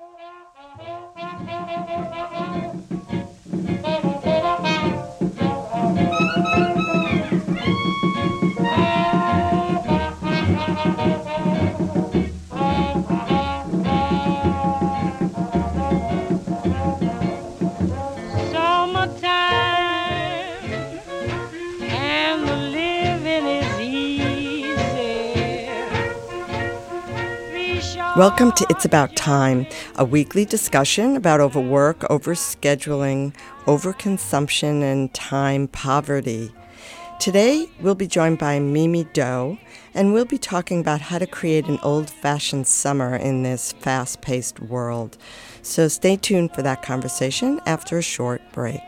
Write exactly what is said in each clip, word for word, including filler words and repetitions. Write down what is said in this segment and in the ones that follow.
Welcome to It's About Time, a weekly discussion about overwork, overscheduling, overconsumption, and time poverty. Today, we'll be joined by Mimi Doe, and we'll be talking about how to create an old-fashioned summer in this fast-paced world. So stay tuned for that conversation after a short break.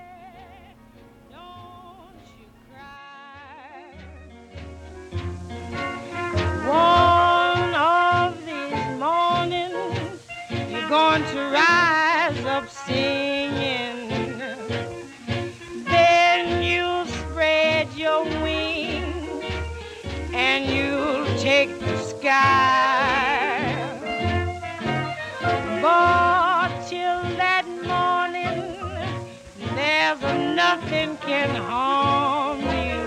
Going to rise up singing, then you'll spread your wings and you'll take the sky. But till that morning, there's nothing can harm you.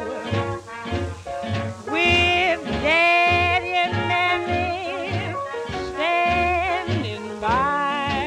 With Daddy and Mammy standing by.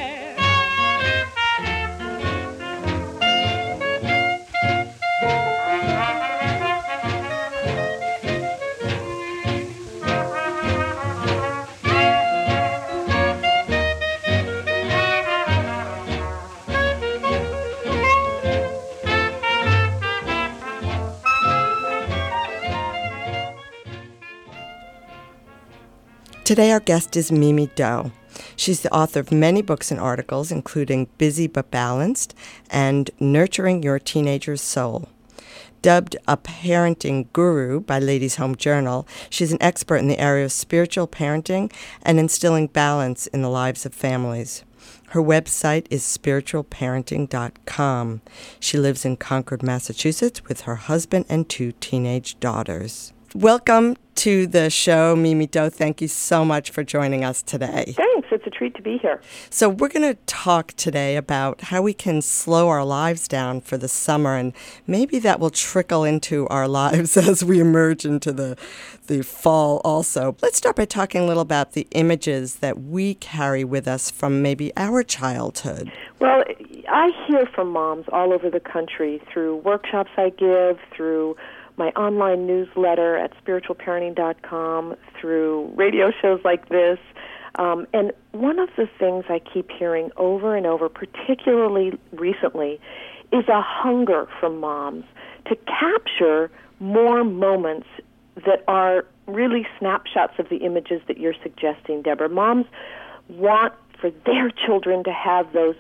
Today our guest is Mimi Doe. She's the author of many books and articles, including Busy But Balanced and Nurturing Your Teenager's Soul. Dubbed a parenting guru by Ladies' Home Journal, she's an expert in the area of spiritual parenting and instilling balance in the lives of families. Her website is spiritual parenting dot com. She lives in Concord, Massachusetts, with her husband and two teenage daughters. Welcome to the show, Mimi Doe. Thank you so much for joining us today. Thanks. It's a treat to be here. So we're going to talk today about how we can slow our lives down for the summer, and maybe that will trickle into our lives as we emerge into the, the fall also. Let's start by talking a little about the images that we carry with us from maybe our childhood. Well, I hear from moms all over the country through workshops I give, through my online newsletter at spiritual parenting dot com, through radio shows like this. Um, and one of the things I keep hearing over and over, particularly recently, is a hunger from moms to capture more moments that are really snapshots of the images that you're suggesting, Deborah. Moms want for their children to have those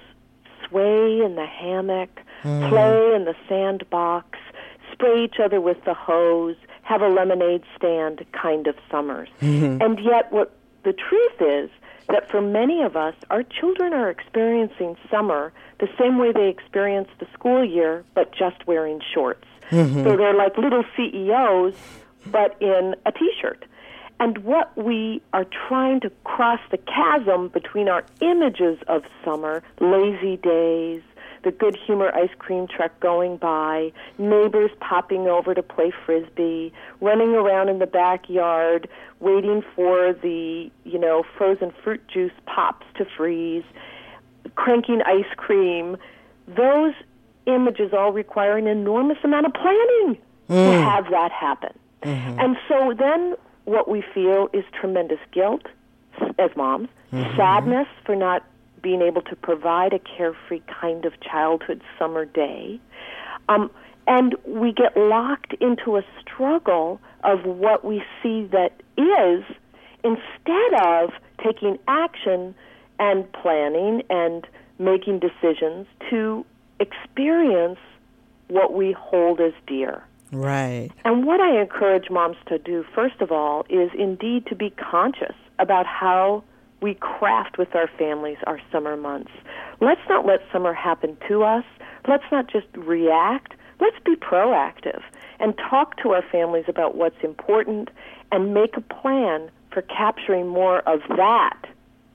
sway in the hammock, mm. play in the sandbox, spray each other with the hose, have a lemonade stand kind of summers. Mm-hmm. And yet what the truth is that for many of us, our children are experiencing summer the same way they experience the school year, but just wearing shorts. Mm-hmm. So they're like little C E Os, but in a T-shirt. And what we are trying to cross the chasm between our images of summer, lazy days, the Good Humor ice cream truck going by, neighbors popping over to play Frisbee, running around in the backyard, waiting for the, you know, frozen fruit juice pops to freeze, cranking ice cream. Those images all require an enormous amount of planning mm. to have that happen. Mm-hmm. And so then what we feel is tremendous guilt as moms, mm-hmm. sadness for not being able to provide a carefree kind of childhood summer day. Um, and we get locked into a struggle of what we see that is, instead of taking action and planning and making decisions to experience what we hold as dear. Right. And what I encourage moms to do, first of all, is indeed to be conscious about how we craft with our families our summer months. Let's not let summer happen to us. Let's not just react. Let's be proactive and talk to our families about what's important and make a plan for capturing more of that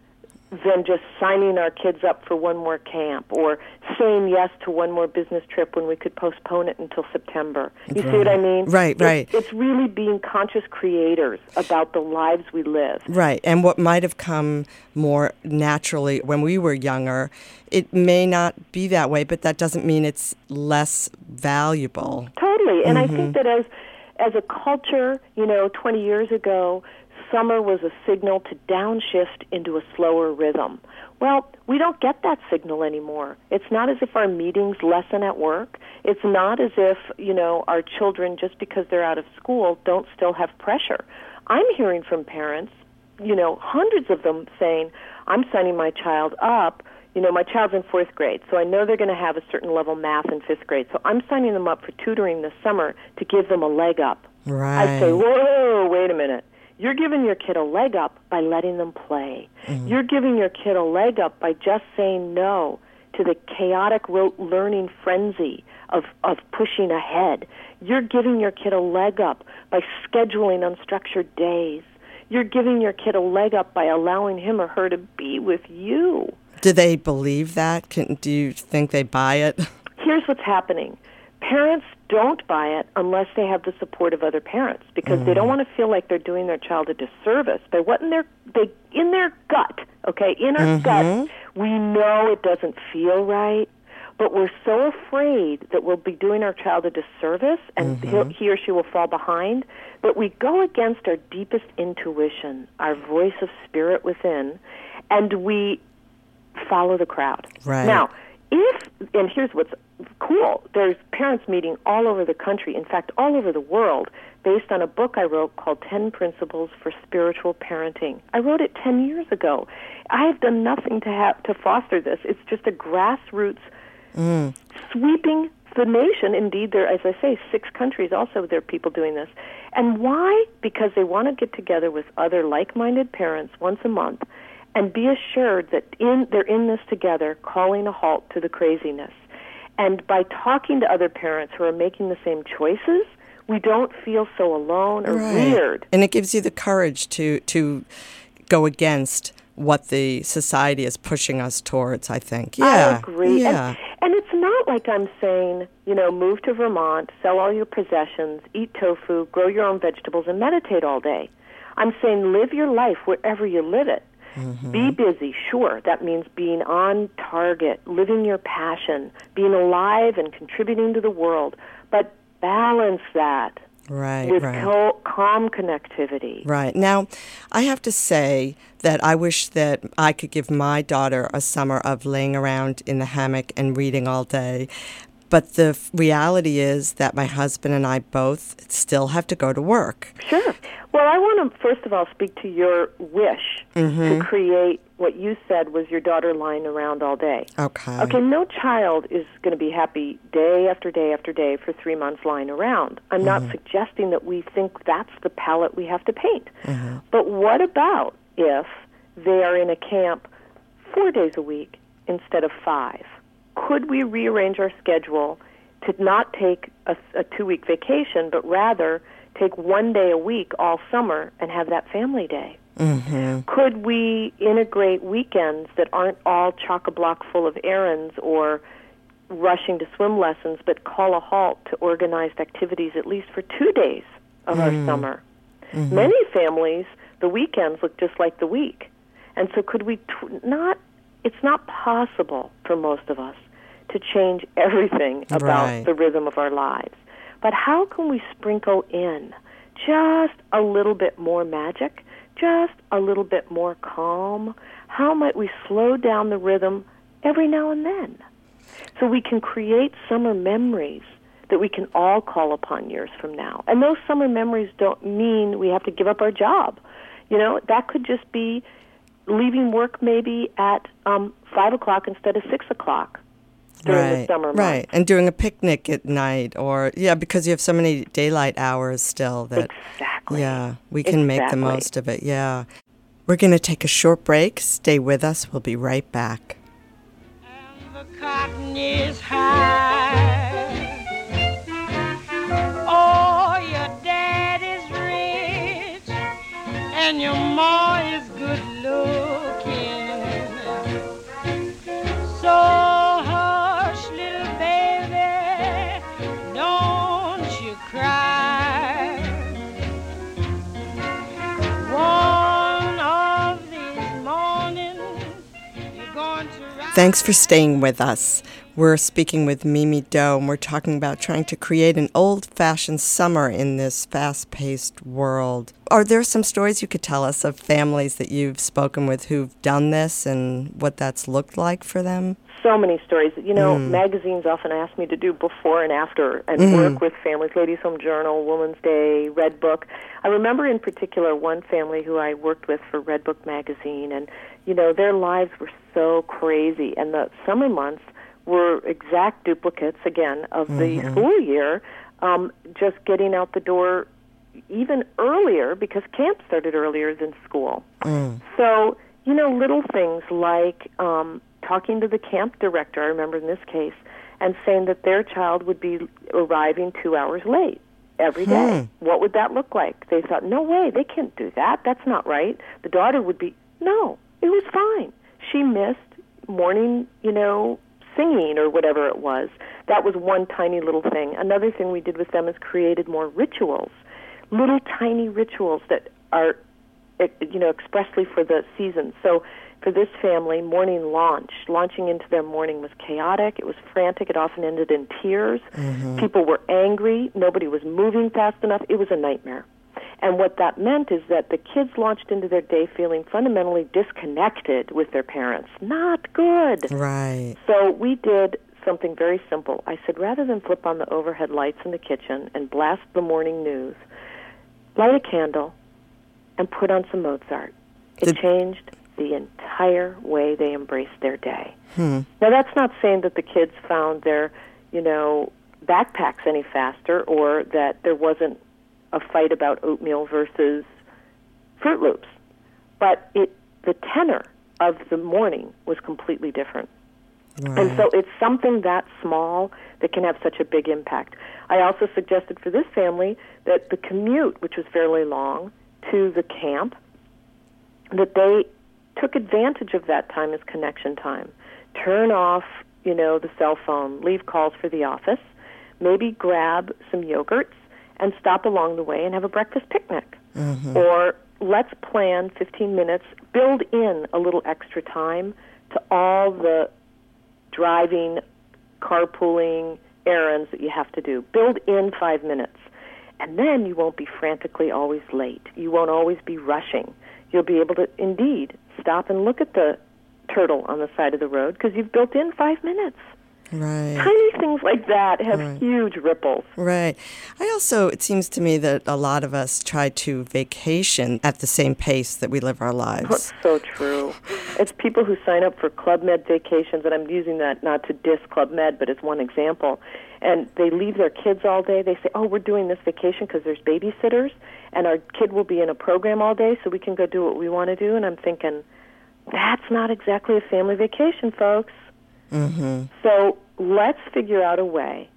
than just signing our kids up for one more camp or saying yes to one more business trip when we could postpone it until September. You right. see what I mean? Right, it's, right. It's really being conscious creators about the lives we live. Right, and what might have come more naturally when we were younger, it may not be that way, but that doesn't mean it's less valuable. Totally, and Mm-hmm. I think that as as a culture, you know, twenty years ago, summer was a signal to downshift into a slower rhythm. Well, we don't get that signal anymore. It's not as if our meetings lessen at work. It's not as if, you know, our children, just because they're out of school, don't still have pressure. I'm hearing from parents, you know, hundreds of them saying, I'm signing my child up. You know, my child's in fourth grade, so I know they're going to have a certain level math in fifth grade. So I'm signing them up for tutoring this summer to give them a leg up. Right. I say, whoa, wait a minute. You're giving your kid a leg up by letting them play. Mm-hmm. You're giving your kid a leg up by just saying no to the chaotic rote learning frenzy of, of pushing ahead. You're giving your kid a leg up by scheduling unstructured days. You're giving your kid a leg up by allowing him or her to be with you. Do they believe that? Can, do you think they buy it? Here's what's happening. Parents don't buy it unless they have the support of other parents because mm. they don't want to feel like they're doing their child a disservice by what in their they in their gut, okay, in our mm-hmm. gut, we know it doesn't feel right, but we're so afraid that we'll be doing our child a disservice and mm-hmm. he'll, he or she will fall behind that we go against our deepest intuition, our voice of spirit within, and we follow the crowd. Right. Now, if, and here's what's cool, there's parents meeting all over the country, in fact, all over the world, based on a book I wrote called ten Principles for Spiritual Parenting. I wrote it ten years ago. I have done nothing to have to foster this. It's just a grassroots mm. sweeping the nation. Indeed, there, as I say, six countries also there are people doing this. And why? Because they want to get together with other like-minded parents once a month and be assured that in they're in this together, calling a halt to the craziness. And by talking to other parents who are making the same choices, we don't feel so alone or right. weird. And it gives you the courage to to go against what the society is pushing us towards, I think. Yeah. I agree. Yeah. And, and it's not like I'm saying, you know, move to Vermont, sell all your possessions, eat tofu, grow your own vegetables, and meditate all day. I'm saying live your life wherever you live it. Mm-hmm. Be busy, sure. That means being on target, living your passion, being alive and contributing to the world. But balance that right, with right. cal- calm connectivity. Right. Now, I have to say that I wish that I could give my daughter a summer of laying around in the hammock and reading all day. But the f- reality is that my husband and I both still have to go to work. Sure. Well, I want to, first of all, speak to your wish mm-hmm. to create what you said was your daughter lying around all day. Okay. Okay, no child is going to be happy day after day after day for three months lying around. I'm mm-hmm. not suggesting that we think that's the palette we have to paint. Mm-hmm. But what about if they are in a camp four days a week instead of five? Could we rearrange our schedule to not take a, a two-week vacation, but rather take one day a week all summer and have that family day? Mm-hmm. Could we integrate weekends that aren't all chock-a-block full of errands or rushing to swim lessons, but call a halt to organized activities at least for two days of mm-hmm. our summer? Mm-hmm. Many families, the weekends look just like the week. And so could we t- not, it's not possible for most of us to change everything about right. the rhythm of our lives. But how can we sprinkle in just a little bit more magic, just a little bit more calm? How might we slow down the rhythm every now and then so we can create summer memories that we can all call upon years from now? And those summer memories don't mean we have to give up our job. You know, that could just be leaving work maybe at um, five o'clock instead of six o'clock. During right, the summer months. Right, and doing a picnic at night, or, yeah, because you have so many daylight hours still that, exactly. yeah, we can exactly. make the most of it, yeah. We're going to take a short break. Stay with us. We'll be right back. And the cotton is high. Oh, your dad is rich, and your ma is good looking. Thanks for staying with us. We're speaking with Mimi Doe, and we're talking about trying to create an old-fashioned summer in this fast-paced world. Are there some stories you could tell us of families that you've spoken with who've done this and what that's looked like for them? So many stories. You know, Mm. magazines often ask me to do before and after and Mhm. work with families, Ladies' Home Journal, Woman's Day, Red Book. I remember in particular one family who I worked with for Red Book magazine, and, you know, their lives were so crazy, and the summer months were exact duplicates, again, of the Mhm. school year, um, just getting out the door even earlier because camp started earlier than school. Mm. So, you know, little things like um, talking to the camp director, I remember in this case, and saying that their child would be arriving two hours late every day. Hmm. What would that look like? They thought, no way, they can't do that. That's not right. The daughter would be, no, it was fine. She missed morning, you know, singing or whatever it was. That was one tiny little thing. Another thing we did with them is created more rituals, little tiny rituals that are, you know, expressly for the season. So for this family, morning launch, launching into their morning was chaotic. It was frantic. It often ended in tears. Mhm. People were angry. Nobody was moving fast enough. It was a nightmare. And what that meant is that the kids launched into their day feeling fundamentally disconnected with their parents. Not good. Right. So we did something very simple. I said, rather than flip on the overhead lights in the kitchen and blast the morning news, light a candle and put on some Mozart. It Did- changed the entire way they embraced their day. Hmm. Now, that's not saying that the kids found their, you know, backpacks any faster or that there wasn't a fight about oatmeal versus Fruit Loops. But it, the tenor of the morning was completely different. Right. And so it's something that small that can have such a big impact. I also suggested for this family that the commute, which was fairly long, to the camp, that they took advantage of that time as connection time. Turn off, you know, the cell phone, leave calls for the office, maybe grab some yogurts and stop along the way and have a breakfast picnic. Mhm. Or let's plan fifteen minutes, build in a little extra time to all the driving, carpooling errands that you have to do. Build in five minutes. And then you won't be frantically always late. You won't always be rushing. You'll be able to, indeed, stop and look at the turtle on the side of the road because you've built in five minutes. Right. Tiny things like that have Right. huge ripples. Right. I also, it seems to me that a lot of us try to vacation at the same pace that we live our lives. That's so true. It's people who sign up for Club Med vacations, and I'm using that not to diss Club Med, but as one example. And they leave their kids all day. They say, oh, we're doing this vacation because there's babysitters, and our kid will be in a program all day so we can go do what we want to do. And I'm thinking, that's not exactly a family vacation, folks. Mm-hmm. So let's figure out a way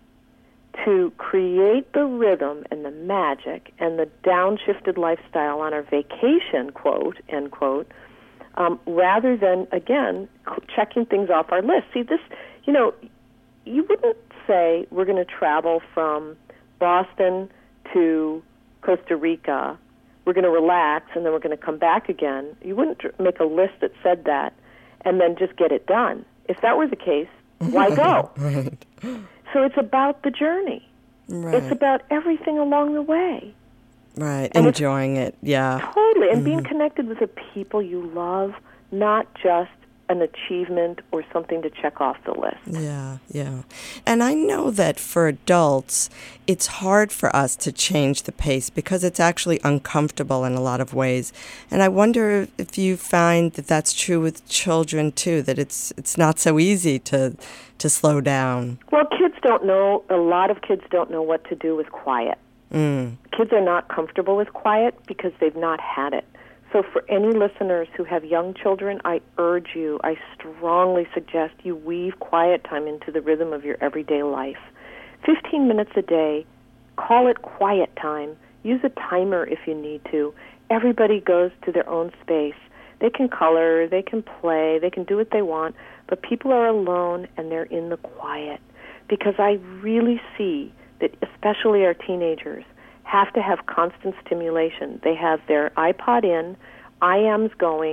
to create the rhythm and the magic and the downshifted lifestyle on our vacation, quote, end quote, um, rather than, again, checking things off our list. See, this, you know, you wouldn't say we're going to travel from Boston to Costa Rica, we're going to relax, and then we're going to come back again. You wouldn't make a list that said that and then just get it done. If that were the case, why go? Right. So it's about the journey. Right. It's about everything along the way. Right. and it's- Enjoying it. Yeah. Totally. And being connected with the people you love, not just an achievement or something to check off the list. Yeah, yeah. And I know that for adults, it's hard for us to change the pace because it's actually uncomfortable in a lot of ways. And I wonder if you find that that's true with children too, that it's it's not so easy to to slow down. Well, kids don't know, a lot of kids don't know what to do with quiet. Mm. Kids are not comfortable with quiet because they've not had it. So for any listeners who have young children, I urge you, I strongly suggest you weave quiet time into the rhythm of your everyday life. fifteen minutes a day, call it quiet time. Use a timer if you need to. Everybody goes to their own space. They can color, they can play, they can do what they want, but people are alone and they're in the quiet. Because I really see that especially our teenagers have to have constant stimulation. They have their iPod in, I Ms going,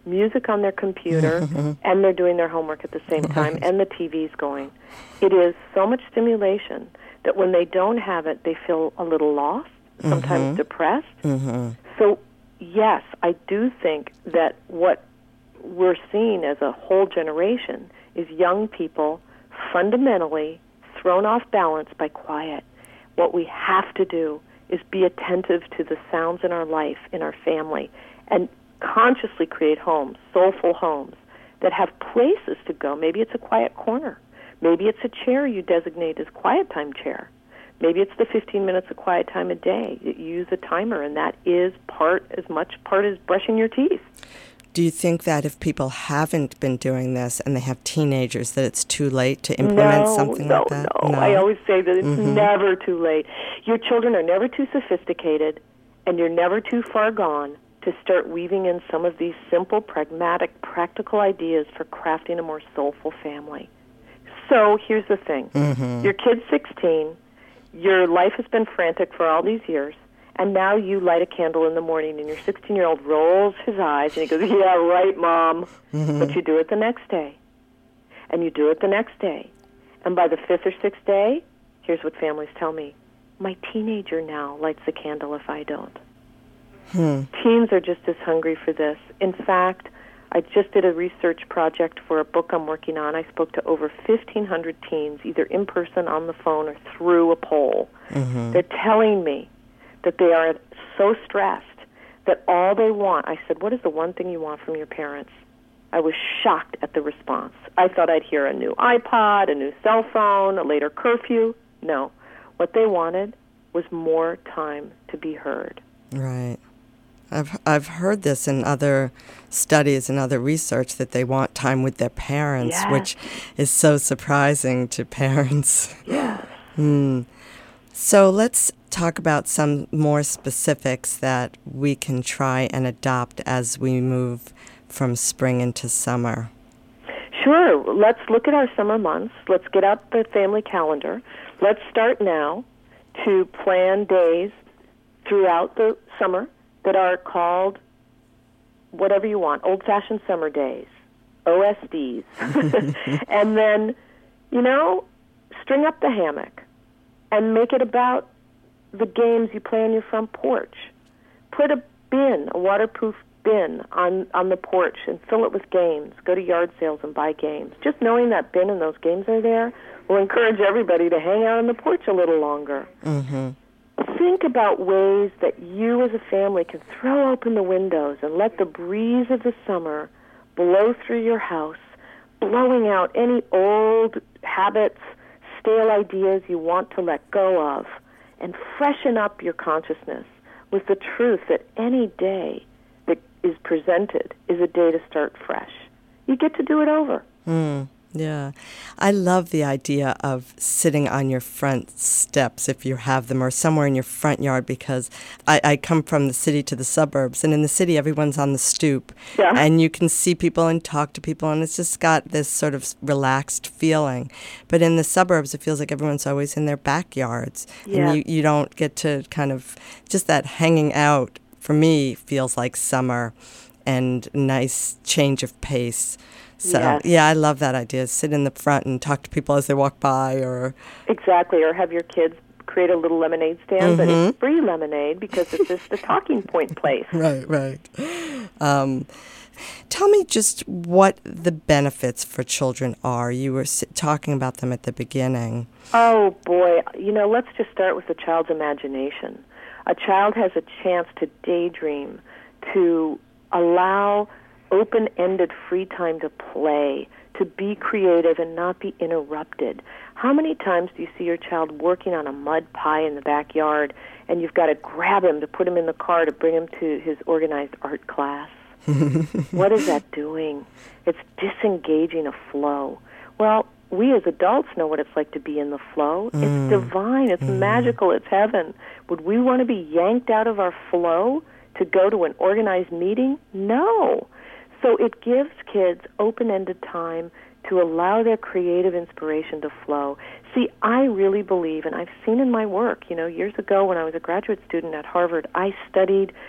music on their computer, and they're doing their homework at the same time, right. and the T V's going. It is so much stimulation that when they don't have it, they feel a little lost, sometimes mm-hmm. depressed. Mm-hmm. So, yes, I do think that what we're seeing as a whole generation is young people fundamentally thrown off balance by quiet. What we have to do is be attentive to the sounds in our life, in our family, and consciously create homes, soulful homes, that have places to go. Maybe it's a quiet corner. Maybe it's a chair you designate as quiet time chair. Maybe it's the fifteen minutes of quiet time a day. You use a timer, and that is part, as much part as brushing your teeth. Do you think that if people haven't been doing this and they have teenagers, that it's too late to implement no, something no, like that? No, no. I always say that it's mm-hmm. never too late. Your children are never too sophisticated, and you're never too far gone to start weaving in some of these simple, pragmatic, practical ideas for crafting a more soulful family. So here's the thing. Mm-hmm. Your kid's sixteen. Your life has been frantic for all these years. And now you light a candle in the morning, and your sixteen-year-old rolls his eyes, and he goes, yeah, right, Mom. Mm-hmm. But you do it the next day. And you do it the next day. And by the fifth or sixth day, here's what families tell me. My teenager now lights the candle if I don't. Hmm. Teens are just as hungry for this. In fact, I just did a research project for a book I'm working on. I spoke to over fifteen hundred teens, either in person, on the phone, or through a poll. Mm-hmm. They're telling me that they are so stressed that all they want, I said, what is the one thing you want from your parents? I was shocked at the response. I thought I'd hear a new iPod, a new cell phone, a later curfew. No. What they wanted was more time to be heard. Right. I've I've heard this in other studies and other research that they want time with their parents, yes. which is so surprising to parents. Yes. Hmm. So let's talk about some more specifics that we can try and adopt as we move from spring into summer. Sure. Let's look at our summer months. Let's get out the family calendar. Let's start now to plan days throughout the summer that are called whatever you want, old-fashioned summer days, O S Ds. And then, you know, string up the hammock and make it about the games you play on your front porch. Put a bin, a waterproof bin on, on the porch and fill it with games. Go to yard sales and buy games. Just knowing that bin and those games are there will encourage everybody to hang out on the porch a little longer. Mm-hmm. Think about ways that you as a family can throw open the windows and let the breeze of the summer blow through your house, blowing out any old habits, stale ideas you want to let go of, and freshen up your consciousness with the truth that any day that is presented is a day to start fresh. You get to do it over. Mm, yeah. I love the idea of sitting on your front steps, if you have them, or somewhere in your front yard, because I, I come from the city to the suburbs, and in the city everyone's on the stoop, yeah. and you can see people and talk to people, and it's just got this sort of relaxed feeling. But in the suburbs, it feels like everyone's always in their backyards, yeah. and you, you don't get to kind of, just that hanging out, for me, feels like summer and nice change of pace. So, yes. yeah, I love that idea. Sit in the front and talk to people as they walk by. or Exactly, or have your kids create a little lemonade stand, mm-hmm. but it's free lemonade because it's just a talking point place. Right, right. Um, tell me just what the benefits for children are. You were talking about them at the beginning. Oh, boy. You know, let's just start with the child's imagination. A child has a chance to daydream, to allow open-ended free time to play, to be creative and not be interrupted. How many times do you see your child working on a mud pie in the backyard and you've got to grab him to put him in the car to bring him to his organized art class? What is that doing? It's disengaging a flow. Well, we as adults know what it's like to be in the flow. Mm. It's divine. It's mm. magical. It's heaven. Would we want to be yanked out of our flow to go to an organized meeting? No. So it gives kids open-ended time to allow their creative inspiration to flow. See, I really believe, and I've seen in my work, you know, years ago when I was a graduate student at Harvard, I studied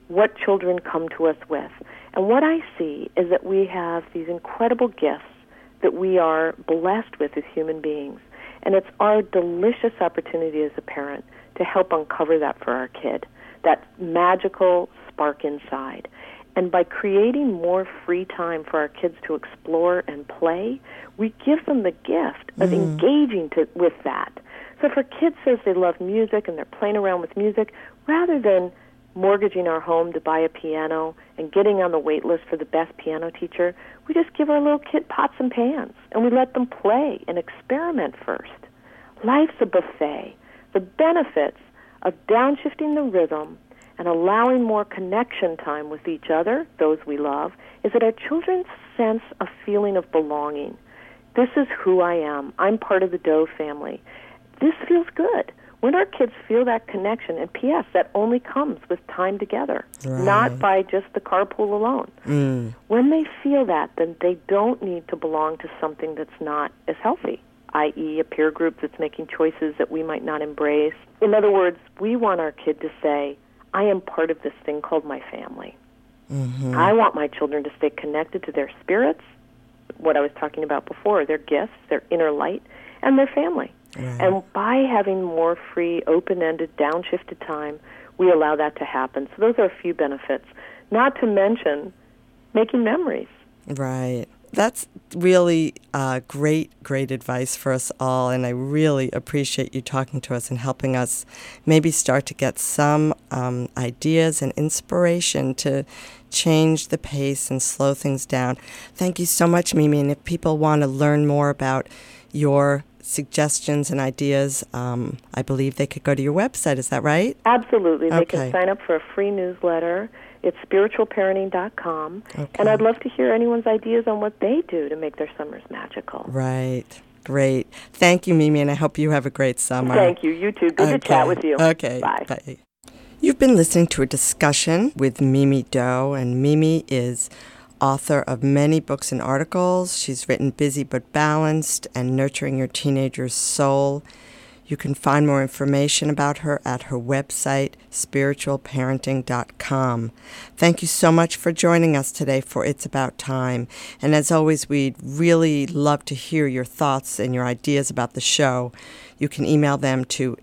what children come to us with. And what I see is that we have these incredible gifts that we are blessed with as human beings. And it's our delicious opportunity as a parent to help uncover that for our kid, that magical spark inside. And by creating more free time for our kids to explore and play, we give them the gift of mm. engaging to, with that. So if our kid says they love music and they're playing around with music, rather than mortgaging our home to buy a piano and getting on the wait list for the best piano teacher, we just give our little kid pots and pans, and we let them play and experiment first. Life's a buffet. The benefits of downshifting the rhythm and allowing more connection time with each other, those we love, is that our children sense a feeling of belonging. This is who I am. I'm part of the Doe family. This feels good. When our kids feel that connection, and P S, that only comes with time together, right. not by just the carpool alone. Mm. When they feel that, then they don't need to belong to something that's not as healthy, that is a peer group that's making choices that we might not embrace. In other words, we want our kid to say, I am part of this thing called my family. Mm-hmm. I want my children to stay connected to their spirits, what I was talking about before, their gifts, their inner light, and their family. Right. And by having more free, open-ended, downshifted time, we allow that to happen. So those are a few benefits, not to mention making memories. Right. That's really uh, great, great advice for us all, and I really appreciate you talking to us and helping us maybe start to get some um, ideas and inspiration to change the pace and slow things down. Thank you so much, Mimi, and if people want to learn more about your suggestions and ideas, um, I believe they could go to your website. Is that right? Absolutely. They okay. can sign up for a free newsletter. It's spiritual parenting dot com. Okay. And I'd love to hear anyone's ideas on what they do to make their summers magical. Right. Great. Thank you, Mimi, and I hope you have a great summer. Thank you. You too. Good okay. to chat with you. Okay. Bye. Bye. You've been listening to a discussion with Mimi Doe, and Mimi is author of many books and articles. She's written Busy But Balanced and Nurturing Your Teenager's Soul. You can find more information about her at her website, spiritual parenting dot com. Thank you so much for joining us today for It's About Time. And as always, we'd really love to hear your thoughts and your ideas about the show. You can email them to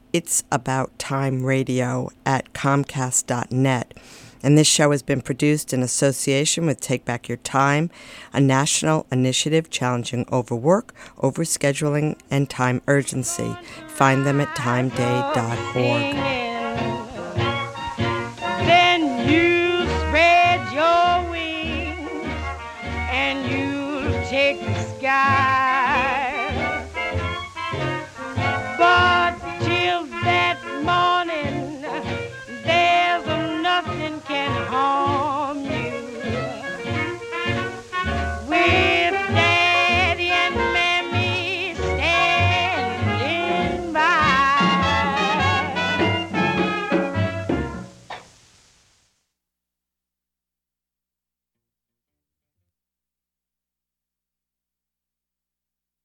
itsaboutimeradio at comcast dot net. And this show has been produced in association with Take Back Your Time, a national initiative challenging overwork, overscheduling, and time urgency. Find them at time day dot org. Then you spread your wings and you take the sky